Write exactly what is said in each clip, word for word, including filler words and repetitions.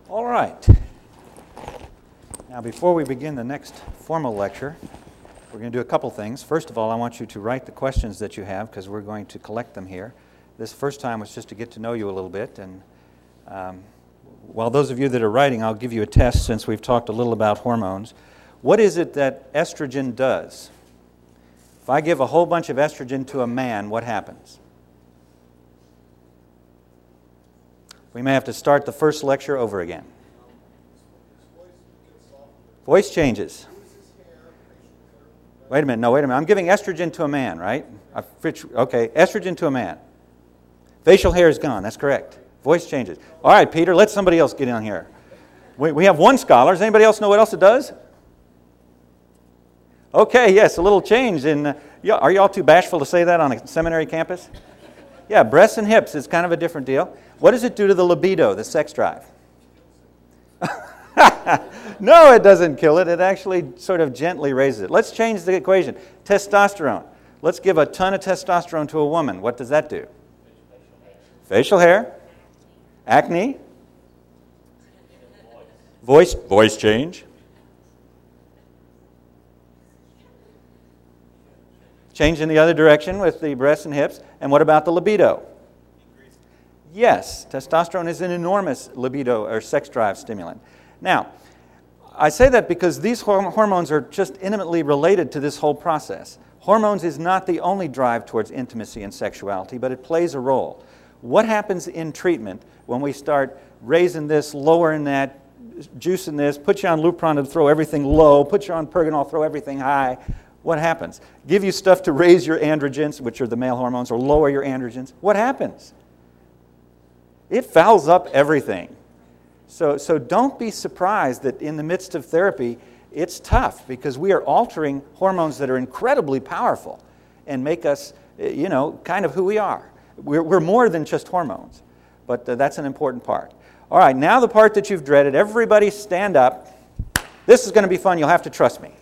All right. Now, before we begin the next formal lecture, we're going to do a couple things. First of all, I want you to write the questions that you have because we're going to collect them here. This first time was just to get to know you a little bit. And um, while those of you that are writing, I'll give you a test since we've talked a little about hormones. What is it that estrogen does? If I give a whole bunch of estrogen to a man, what happens? We may have to start the first lecture over again. Voice changes. Wait a minute, no, wait a minute. I'm giving estrogen to a man, right? Okay, estrogen to a man. Facial hair is gone, that's correct. Voice changes. All right, Peter, let somebody else get in here. We, we have one scholar. Does anybody else know what else it does? Okay, yes, a little change in... Uh, are y'all too bashful to say that on a seminary campus? Yeah, breasts and hips is kind of a different deal. What does it do to the libido, the sex drive? No, it doesn't kill it. It actually sort of gently raises it. Let's change the equation. Testosterone. Let's give a ton of testosterone to a woman. What does that do? Facial hair. Acne. Voice, voice change. Change in the other direction with the breasts and hips. And what about the libido? Yes, testosterone is an enormous libido or sex drive stimulant. Now, I say that because these hormones are just intimately related to this whole process. Hormones is not the only drive towards intimacy and sexuality, but it plays a role. What happens in treatment when we start raising this, lowering that, juicing this, put you on Lupron to throw everything low, put you on Pergonal, throw everything high? What happens? Give you stuff to raise your androgens, which are the male hormones, or lower your androgens. What happens? It fouls up everything. So, so don't be surprised that in the midst of therapy, it's tough because we are altering hormones that are incredibly powerful and make us, you know, kind of who we are. We're, we're more than just hormones, but uh, that's an important part. All right, now the part that you've dreaded. Everybody stand up. This is going to be fun. You'll have to trust me.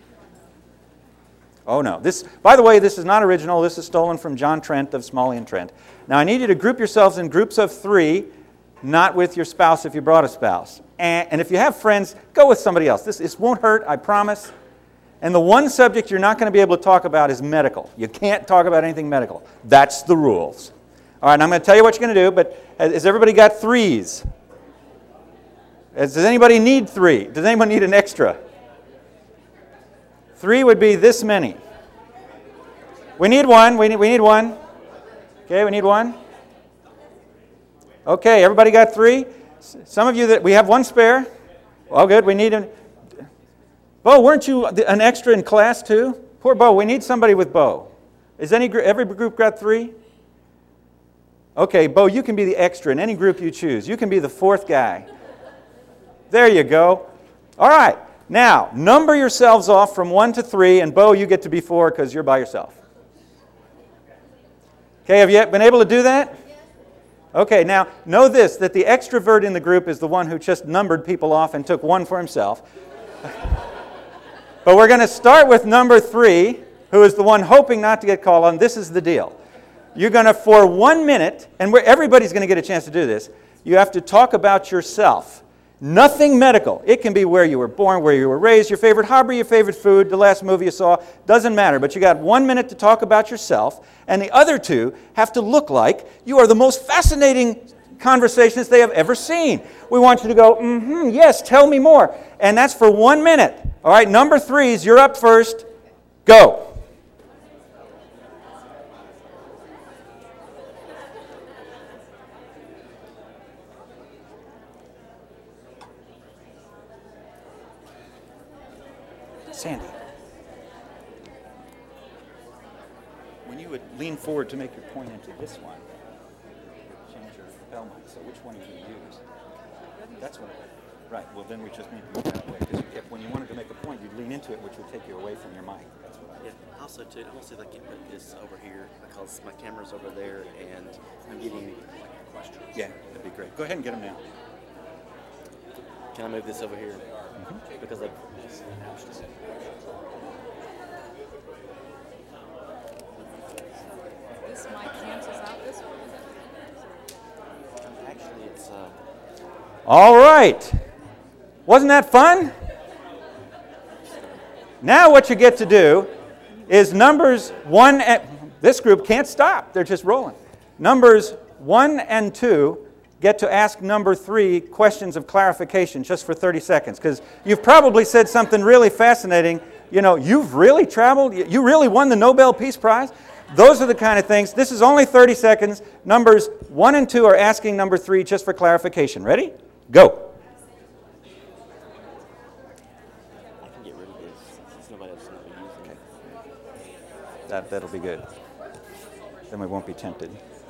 Oh, no. This, by the way, this is not original. This is stolen from John Trent of Smalley and Trent. Now, I need you to group yourselves in groups of three, not with your spouse if you brought a spouse. And, and if you have friends, go with somebody else. This, this won't hurt, I promise. And the one subject you're not going to be able to talk about is medical. You can't talk about anything medical. That's the rules. All right, I'm going to tell you what you're going to do, but has everybody got threes? Does anybody need three? Does anybody need an extra? Three would be this many. We need one. We need, we need one. Okay, we need one. Okay, everybody got three? Some of you, that we have one spare. Well, good. We need a... Bo, weren't you an extra in class too? Poor Bo. We need somebody with Bo. Is any every group got three? Okay, Bo, you can be the extra in any group you choose. You can be the fourth guy. There you go. All right. Now, number yourselves off from one to three, and Bo, you get to be four because you're by yourself. Okay, have you been able to do that? Okay, now, know this, that the extrovert in the group is the one who just numbered people off and took one for himself. But we're going to start with number three, who is the one hoping not to get called on. This is the deal. You're going to, for one minute, and we're, everybody's going to get a chance to do this, you have to talk about yourself. Nothing medical. It can be where you were born, where you were raised, your favorite hobby, your favorite food, the last movie you saw. Doesn't matter. But you got one minute to talk about yourself, and the other two have to look like you are the most fascinating conversationist they have ever seen. We want you to go, mm-hmm, yes, tell me more. And that's for one minute. All right, number threes, you're up first. Go. Sandy, when you would lean forward to make your point into this one, change your bell mic. So which one are you going to use? That's what. Right. Well, then we just need to move that way. Because if when you wanted to make a point, you'd lean into it, which would take you away from your mic. That's what I. Yeah. Also, too, I'm gonna see if I can put this over here because my camera's over there, and I'm getting like, questions. Yeah, that'd be great. Go ahead and get them now. Can I move this over here? Mm-hmm. Because I. This mic cancels out this one? Actually, it's uh, All right. Wasn't that fun? Now what you get to do is numbers one and this group can't stop. They're just rolling. Numbers one and two get to ask number three questions of clarification just for thirty seconds, because you've probably said something really fascinating. You know, you've really traveled, you really won the Nobel Peace Prize. Those are the kind of things. This is only thirty seconds. Numbers one and two are asking number three just for clarification. Ready? Go. I can get rid of this since nobody else is not using it. That, that'll be good. Then we won't be tempted.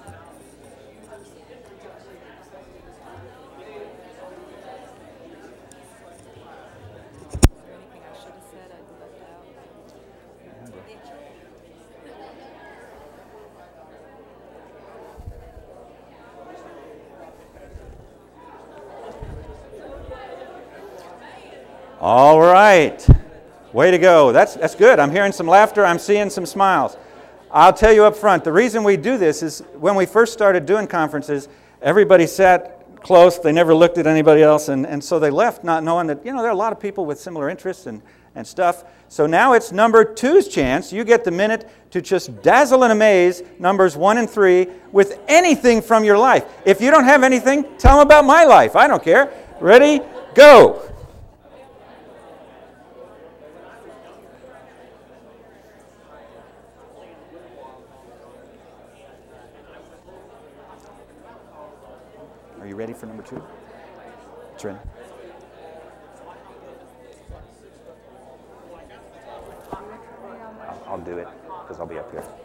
All right. Way to go. That's, that's good. I'm hearing some laughter. I'm seeing some smiles. I'll tell you up front, the reason we do this is when we first started doing conferences, everybody sat close. They never looked at anybody else, and, and so they left not knowing that, you know, there are a lot of people with similar interests and, and stuff. So now it's number two's chance. You get the minute to just dazzle and amaze numbers one and three with anything from your life. If you don't have anything, tell them about my life. I don't care. Ready? Go. Are you ready for number two? Trin. I'll, I'll do it because I'll be up here.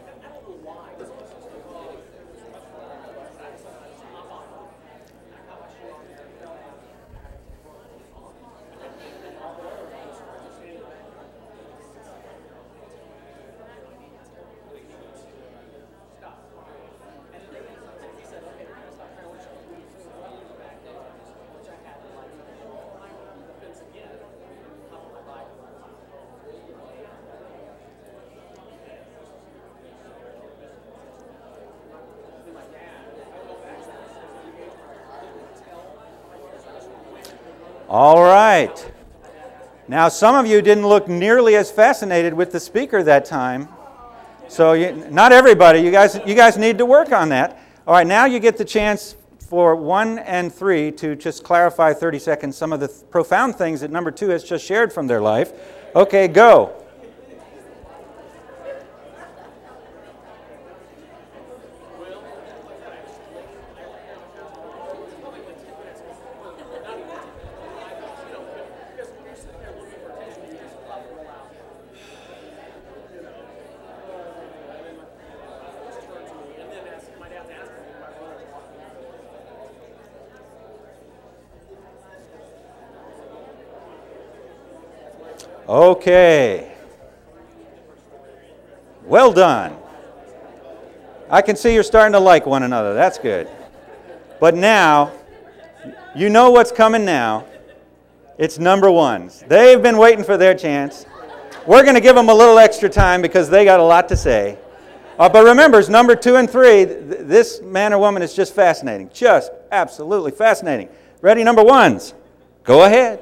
All right. Now, some of you didn't look nearly as fascinated with the speaker that time. So you, not everybody. You guys, you guys need to work on that. All right, now you get the chance for one and three to just clarify thirty seconds some of the th- profound things that number two has just shared from their life. Okay, go. Okay. Well done. I can see you're starting to like one another. That's good. But now, you know what's coming now. It's number ones. They've been waiting for their chance. We're going to give them a little extra time because they got a lot to say. Uh, but remember, it's number two and three. Th- this man or woman is just fascinating. Just absolutely fascinating. Ready, number ones? Go ahead.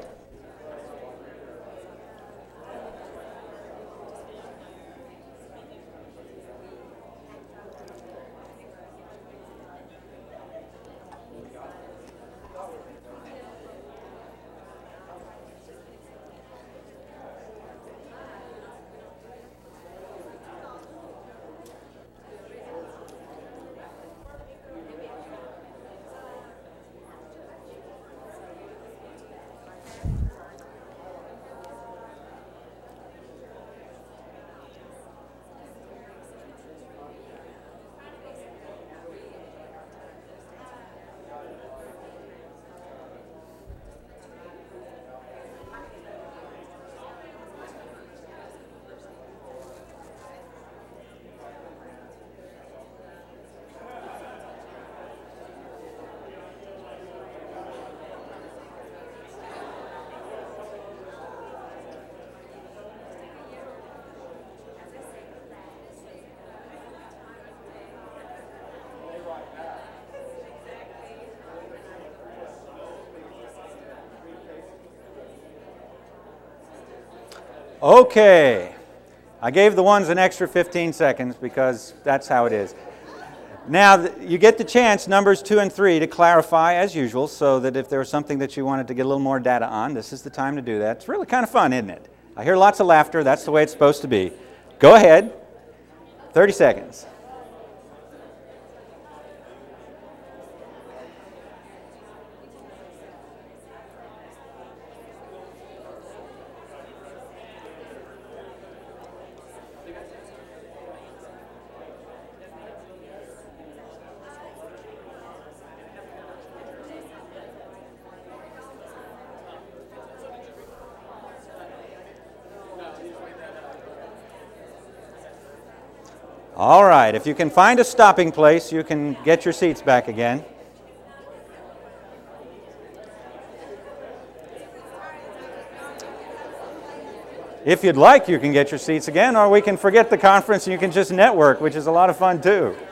Okay. I gave the ones an extra fifteen seconds because that's how it is. Now, you get the chance, numbers two and three, to clarify as usual, so that if there was something that you wanted to get a little more data on, this is the time to do that. It's really kind of fun, isn't it? I hear lots of laughter. That's the way it's supposed to be. Go ahead. thirty seconds. All right, if you can find a stopping place, you can get your seats back again. If you'd like, you can get your seats again, or we can forget the conference and you can just network, which is a lot of fun too.